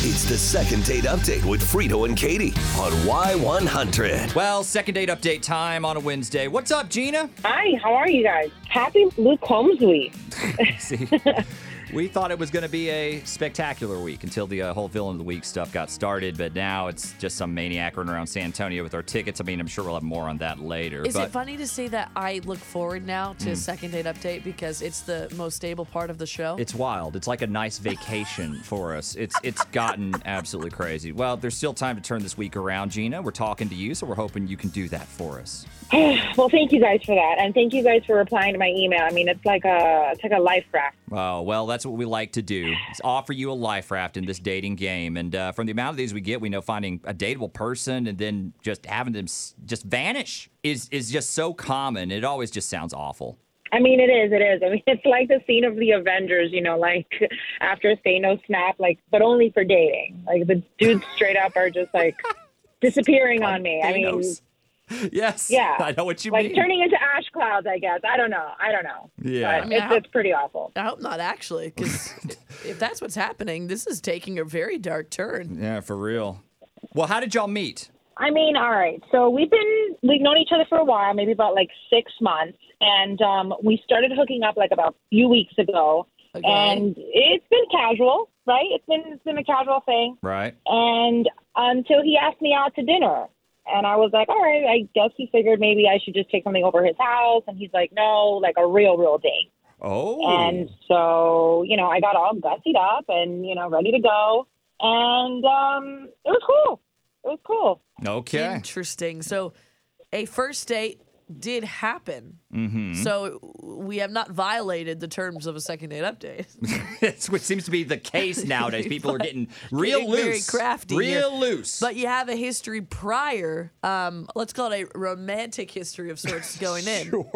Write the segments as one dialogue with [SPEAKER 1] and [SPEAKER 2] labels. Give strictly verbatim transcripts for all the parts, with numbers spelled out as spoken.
[SPEAKER 1] It's the second date update with Frito and Katie on Y one hundred.
[SPEAKER 2] Well, second date update time on a Wednesday. What's up, Gina?
[SPEAKER 3] Hi, how are you guys? Happy Luke Combs week.
[SPEAKER 2] See, we thought it was going to be a spectacular week until the uh, whole villain of the week stuff got started, but now it's just some maniac running around San Antonio with our tickets. I mean, I'm sure we'll have more on that later.
[SPEAKER 4] Is
[SPEAKER 2] but...
[SPEAKER 4] it funny to say that I look forward now to
[SPEAKER 2] Mm.
[SPEAKER 4] a second date update because it's the most stable part of the show?
[SPEAKER 2] It's wild. It's like a nice vacation for us. It's it's gotten absolutely crazy. Well, there's still time to turn this week around, Gina. We're talking to you, so we're hoping you can do that for us.
[SPEAKER 3] Well, thank you guys for that, and thank you guys for replying to my email. I mean, it's like a it's like a life raft.
[SPEAKER 2] Oh, well, that's what we like to do, is offer you a life raft in this dating game. And uh, from the amount of these we get, we know finding a dateable person and then just having them s- just vanish is, is just so common. It always just sounds awful.
[SPEAKER 3] I mean, it is, it is. I mean, it's like the scene of the Avengers, you know, like after Thanos snap, like, but only for dating. Like the dudes straight up are just like disappearing on me. I mean,
[SPEAKER 2] Thanos. Yes.
[SPEAKER 3] yeah,
[SPEAKER 2] I know what you
[SPEAKER 3] like
[SPEAKER 2] mean.
[SPEAKER 3] turning into ash clouds. I guess I don't know. I don't know.
[SPEAKER 2] Yeah.
[SPEAKER 3] but it's, it's pretty awful.
[SPEAKER 4] I hope not, actually, because if that's what's happening, this is taking a very dark turn.
[SPEAKER 2] Yeah, for real. Well, how did y'all meet?
[SPEAKER 3] I mean, all right. So we've been we've known each other for a while, maybe about like six months, and um, we started hooking up like about a few weeks ago.
[SPEAKER 4] Okay.
[SPEAKER 3] And it's been casual, right? It's been it's been a casual thing,
[SPEAKER 2] Right.
[SPEAKER 3] and until he asked me out to dinner, and I was like, all right, I guess he figured maybe I should just take something over his house, and he's like, no, like a real, real date.
[SPEAKER 2] Oh.
[SPEAKER 3] And so, you know, I got all gussied up and you know ready to go, and um, it was cool. It was cool.
[SPEAKER 2] Okay.
[SPEAKER 4] Interesting. So a first date did happen.
[SPEAKER 2] Mm-hmm.
[SPEAKER 4] So we have not violated the terms of a second date update.
[SPEAKER 2] It's what seems to be the case nowadays. People are getting real
[SPEAKER 4] Getting
[SPEAKER 2] loose.
[SPEAKER 4] very crafty
[SPEAKER 2] Real
[SPEAKER 4] here.
[SPEAKER 2] loose.
[SPEAKER 4] But you have a history prior, um, let's call it a romantic history of sorts going in.
[SPEAKER 2] Sure.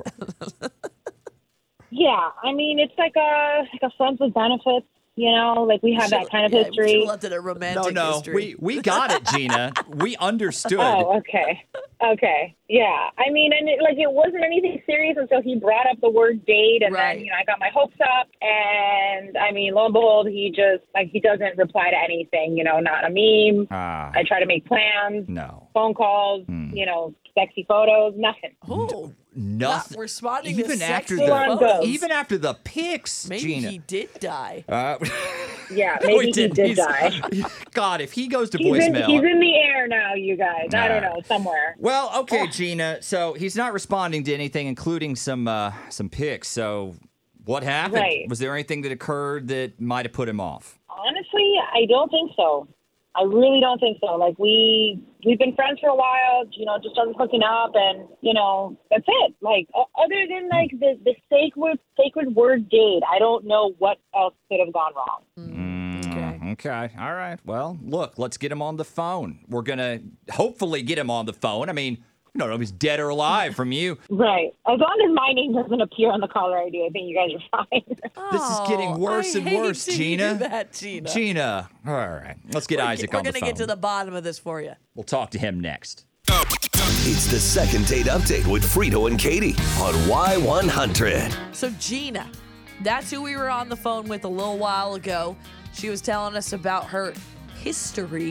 [SPEAKER 3] Yeah, I mean, it's like a like a friends with benefits. You know, like we have that kind of
[SPEAKER 4] Yeah, we
[SPEAKER 3] history.
[SPEAKER 4] should've left it a romantic
[SPEAKER 2] No, no,
[SPEAKER 4] history.
[SPEAKER 2] we we got it, Gina. We understood.
[SPEAKER 3] Oh, okay. Okay. Yeah. I mean, and it, like it wasn't anything serious until he brought up the word date, and
[SPEAKER 4] Right.
[SPEAKER 3] then you know I got my hopes up, and I mean, lo and behold, he just like he doesn't reply to anything. You know, not a meme.
[SPEAKER 2] Ah,
[SPEAKER 3] I try to make plans,
[SPEAKER 2] no,
[SPEAKER 3] phone calls,
[SPEAKER 2] Hmm.
[SPEAKER 3] you know, sexy photos, nothing.
[SPEAKER 4] Oh,
[SPEAKER 2] nothing.
[SPEAKER 4] not responding
[SPEAKER 2] Even
[SPEAKER 4] to
[SPEAKER 2] after
[SPEAKER 4] sexy
[SPEAKER 2] the
[SPEAKER 3] Full on
[SPEAKER 4] photos.
[SPEAKER 3] ghost.
[SPEAKER 2] even after the pics,
[SPEAKER 4] Maybe
[SPEAKER 2] Gina.
[SPEAKER 4] he did die.
[SPEAKER 2] Uh,
[SPEAKER 3] Yeah,
[SPEAKER 2] no,
[SPEAKER 3] maybe he
[SPEAKER 2] didn't.
[SPEAKER 3] did
[SPEAKER 2] He's-
[SPEAKER 3] die.
[SPEAKER 2] God, if he goes to
[SPEAKER 3] He's in,
[SPEAKER 2] voicemail.
[SPEAKER 3] he's in the air now, you guys. I don't
[SPEAKER 2] Ah.
[SPEAKER 3] know, somewhere.
[SPEAKER 2] Well, okay, Gina. So he's not responding to anything, including some uh, some pics. So what happened?
[SPEAKER 3] Right.
[SPEAKER 2] Was there anything that occurred that might have put him off?
[SPEAKER 3] Honestly, I don't think so. I really don't think so. Like we we've been friends for a while, you know, just started hooking up, and you know that's it. Like o- other than like the the sacred sacred word date, I don't know what else could have gone wrong.
[SPEAKER 2] Mm, okay. All right. Well, look, let's get him on the phone. We're gonna hopefully get him on the phone. I mean, we don't know if he's dead or alive from you.
[SPEAKER 3] Right. As long as my name doesn't appear on the caller I D, I think you guys are fine.
[SPEAKER 2] This is getting
[SPEAKER 4] Oh,
[SPEAKER 2] worse
[SPEAKER 4] I
[SPEAKER 2] and
[SPEAKER 4] hate
[SPEAKER 2] worse,
[SPEAKER 4] to
[SPEAKER 2] Gina.
[SPEAKER 4] hear that, Gina.
[SPEAKER 2] Gina. All right. Let's get
[SPEAKER 4] We're,
[SPEAKER 2] Isaac
[SPEAKER 4] we're
[SPEAKER 2] on the
[SPEAKER 4] gonna
[SPEAKER 2] phone.
[SPEAKER 4] get to the bottom of this for you.
[SPEAKER 2] We'll talk to him next.
[SPEAKER 1] It's the second date update with Frito and Katie on Y one hundred.
[SPEAKER 4] So Gina, that's who we were on the phone with a little while ago. She was telling us about her history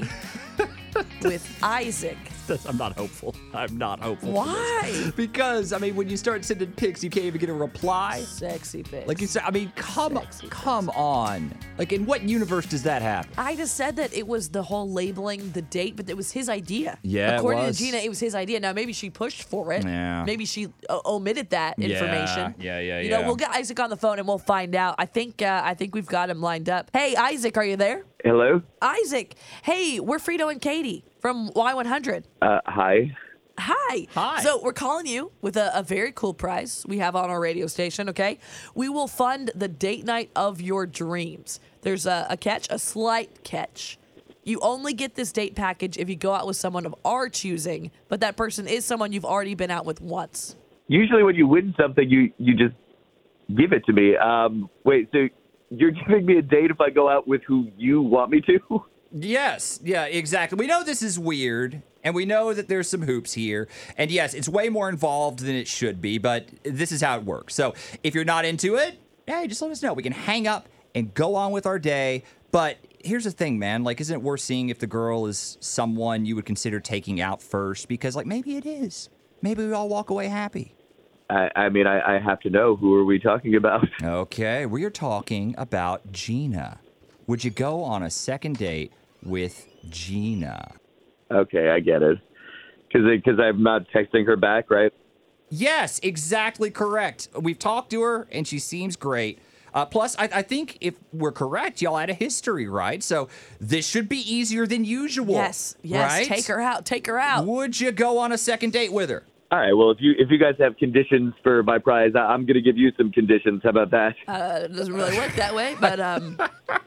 [SPEAKER 4] with Isaac.
[SPEAKER 2] I'm not hopeful. I'm not hopeful. for
[SPEAKER 4] Why?
[SPEAKER 2] this. Because, I mean, when you start sending pics, you can't even get a reply.
[SPEAKER 4] Sexy face.
[SPEAKER 2] Like you said, I mean, come,
[SPEAKER 4] Sexy
[SPEAKER 2] come on. Like, in what universe does that happen?
[SPEAKER 4] I just said that it was the whole labeling the date, but it was his idea.
[SPEAKER 2] Yeah, it
[SPEAKER 4] According
[SPEAKER 2] was.
[SPEAKER 4] to Gina, it was his idea. Now, maybe she pushed for it.
[SPEAKER 2] Yeah.
[SPEAKER 4] Maybe she uh, omitted that
[SPEAKER 2] Yeah,
[SPEAKER 4] information.
[SPEAKER 2] yeah, yeah,
[SPEAKER 4] You know,
[SPEAKER 2] yeah.
[SPEAKER 4] we'll get Isaac on the phone and we'll find out. I think uh, I think we've got him lined up. Hey, Isaac, are you there?
[SPEAKER 5] Hello.
[SPEAKER 4] Isaac, hey, we're Frito and Katie from Y one hundred.
[SPEAKER 5] Uh, hi.
[SPEAKER 4] Hi.
[SPEAKER 2] Hi.
[SPEAKER 4] So we're calling you with a, a very cool prize we have on our radio station, okay? We will fund the date night of your dreams. There's a, a catch, a slight catch. You only get this date package if you go out with someone of our choosing, but that person is someone you've already been out with once.
[SPEAKER 5] Usually, when you win something, you you just give it to me. Um, wait, so you're giving me a date if I go out with who you want me to?
[SPEAKER 2] Yes, yeah, exactly. We know this is weird, and we know that there's some hoops here. And yes, it's way more involved than it should be, but this is how it works. So if you're not into it, hey, just let us know. We can hang up and go on with our day. But here's the thing, man. Like, isn't it worth seeing if the girl is someone you would consider taking out first? Because, like, maybe it is. Maybe we all walk away happy.
[SPEAKER 5] I, I mean, I, I have to know, who are we talking about?
[SPEAKER 2] Okay, we are talking about Gina. Would you go on a second date with Gina?
[SPEAKER 5] Okay, I get it. Because I'm not texting her back, right?
[SPEAKER 2] Yes, exactly correct. We've talked to her, and she seems great. Uh, plus, I, I think if we're correct, y'all had a history, right? So this should be easier than usual.
[SPEAKER 4] Yes, yes.
[SPEAKER 2] Right?
[SPEAKER 4] Take her out. Take her out.
[SPEAKER 2] Would you go on a second date with her?
[SPEAKER 5] All right, well, if you if you guys have conditions for my prize, I, I'm going to give you some conditions. How about that?
[SPEAKER 4] Uh, it doesn't really work that way, but um,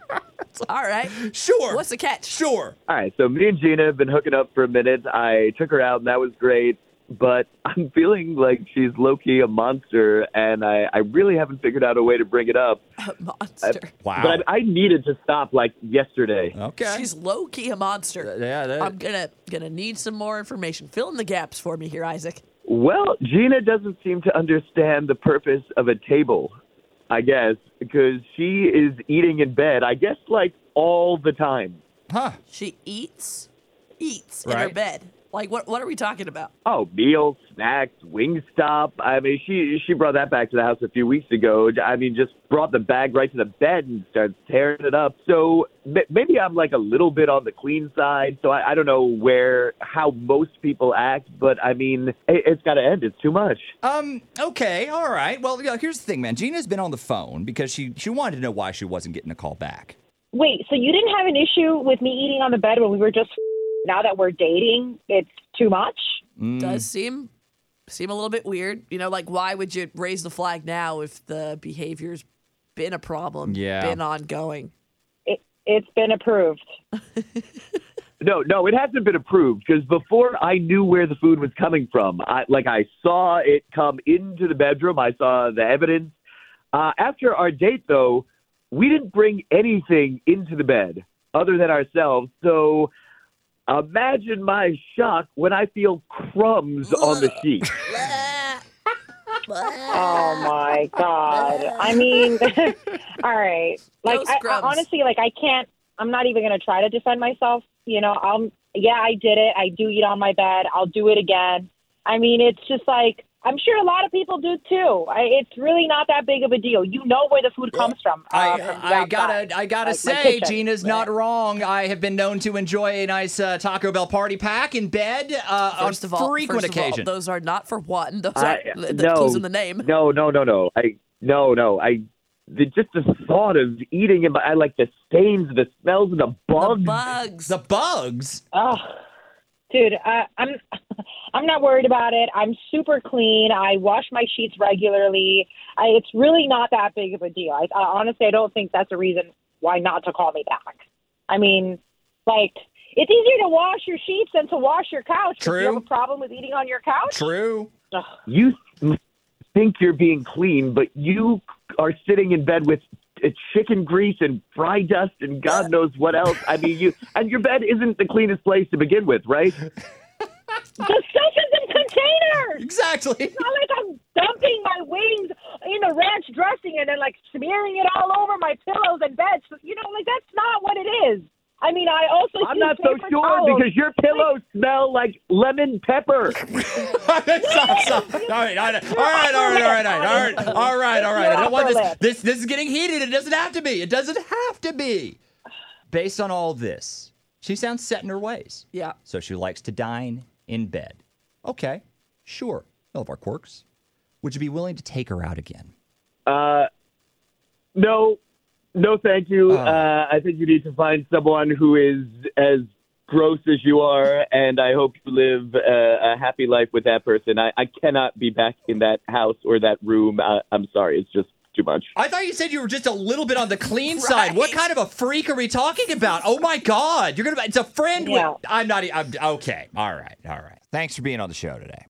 [SPEAKER 4] all right.
[SPEAKER 2] Sure.
[SPEAKER 4] What's the catch?
[SPEAKER 2] Sure.
[SPEAKER 5] All right, so me and Gina have been hooking up for a minute. I took her out, and that was great. But I'm feeling like she's low-key a monster, and I, I really haven't figured out a way to bring it up.
[SPEAKER 4] A monster.
[SPEAKER 2] Wow.
[SPEAKER 5] But I, I needed to stop, like, yesterday.
[SPEAKER 2] Okay.
[SPEAKER 4] She's low key a monster.
[SPEAKER 2] Yeah, that-
[SPEAKER 4] I'm gonna gonna need some more information. Fill in the gaps for me here, Isaac.
[SPEAKER 5] Well, Gina doesn't seem to understand the purpose of a table, I guess, because she is eating in bed, I guess, like, all the time.
[SPEAKER 2] Huh.
[SPEAKER 4] She eats, eats in her
[SPEAKER 2] Right.
[SPEAKER 4] bed. Like what? What are we talking about?
[SPEAKER 5] Oh, meals, snacks, Wingstop. I mean, she she brought that back to the house a few weeks ago. I mean, just brought the bag right to the bed and started tearing it up. So m- maybe I'm like a little bit on the clean side. So I, I don't know where, how most people act, but I mean, it, it's got to end. It's too much.
[SPEAKER 2] Um, okay, all right. Well, yeah, here's the thing, man. Gina's been on the phone because she, she wanted to know why she wasn't getting a call back.
[SPEAKER 3] Wait, so you didn't have an issue with me eating on the bed when we were just now that we're dating, it's too much?
[SPEAKER 2] Mm.
[SPEAKER 4] Does seem seem a little bit weird. You know, like why would you raise the flag now if the behavior's been a problem,
[SPEAKER 2] Yeah.
[SPEAKER 4] been ongoing?
[SPEAKER 3] It, it's been approved.
[SPEAKER 5] No, no, it hasn't been approved because before I knew where the food was coming from, I like I saw it come into the bedroom. I saw the evidence. Uh, after our date, though, we didn't bring anything into the bed other than ourselves. So imagine my shock when I feel crumbs on the sheet.
[SPEAKER 3] Oh my God. I mean, all right. Like,
[SPEAKER 4] Those
[SPEAKER 3] I, I,
[SPEAKER 4] scrubs.
[SPEAKER 3] honestly, like, I can't, I'm not even going to try to defend myself. You know, I'm, yeah, I did it. I do eat on my bed. I'll do it again. I mean, it's just like, I'm sure a lot of people do too. I, it's really not that big of a deal. You know where the food comes from. Uh,
[SPEAKER 2] I,
[SPEAKER 3] from the
[SPEAKER 2] I
[SPEAKER 3] outside.
[SPEAKER 2] gotta, I gotta
[SPEAKER 3] Like my
[SPEAKER 2] say,
[SPEAKER 3] kitchen.
[SPEAKER 2] Gina's not wrong. I have been known to enjoy a nice uh, Taco Bell party pack in bed uh,
[SPEAKER 4] First
[SPEAKER 2] on
[SPEAKER 4] of all,
[SPEAKER 2] frequent
[SPEAKER 4] first of all,
[SPEAKER 2] occasion.
[SPEAKER 4] those are not for one. Those
[SPEAKER 5] I,
[SPEAKER 4] are the
[SPEAKER 5] no,
[SPEAKER 4] clues in the name.
[SPEAKER 5] No, no, no, no. I no, no. I the, just the thought of eating it. I like the stains, the smells, and the bugs.
[SPEAKER 4] The bugs.
[SPEAKER 2] the bugs.
[SPEAKER 3] Oh, dude, I, I'm I'm not worried about it. I'm super clean. I wash my sheets regularly. I, it's really not that big of a deal. I, I honestly, I don't think that's a reason why not to call me back. I mean, like, it's easier to wash your sheets than to wash your couch.
[SPEAKER 2] True.
[SPEAKER 3] Do you have a problem with eating on your couch?
[SPEAKER 2] True.
[SPEAKER 3] Ugh.
[SPEAKER 5] You think you're being clean, but you are sitting in bed with uh, chicken grease and fry dust and God knows what else. I mean, you and your bed isn't the cleanest place to begin with, right?
[SPEAKER 3] The stuff is in containers.
[SPEAKER 2] Exactly.
[SPEAKER 3] It's not like I'm dumping my wings in a ranch dressing and then like smearing it all over my pillows and beds. You know, like that's not what it is. I mean, I also
[SPEAKER 5] I'm
[SPEAKER 3] use
[SPEAKER 5] not so
[SPEAKER 3] paper
[SPEAKER 5] sure
[SPEAKER 3] towels.
[SPEAKER 5] because your pillows smell like lemon pepper.
[SPEAKER 2] Stop, stop. All right, all right, all right, all right, all right, all right, all right, all right, all right. I don't want this. This this is getting heated. It doesn't have to be. It doesn't have to be. Based on all this, she sounds set in her ways.
[SPEAKER 4] Yeah.
[SPEAKER 2] So she likes to dine in bed. Okay, sure. All of our quirks. Would you be willing to take her out again?
[SPEAKER 5] Uh, no, no, thank you.
[SPEAKER 2] Oh.
[SPEAKER 5] Uh, I think you need to find someone who is as gross as you are, and I hope you live a, a happy life with that person. I, I cannot be back in that house or that room. Uh, I'm sorry, it's just too much.
[SPEAKER 2] I thought you said you were just a little bit on the clean side. What
[SPEAKER 4] Right.
[SPEAKER 2] kind of a freak are we talking about? Oh my God, you're gonna. It's a friend.
[SPEAKER 3] Yeah.
[SPEAKER 2] With, I'm not. e- I'm okay. All right. All right. Thanks for being on the show today.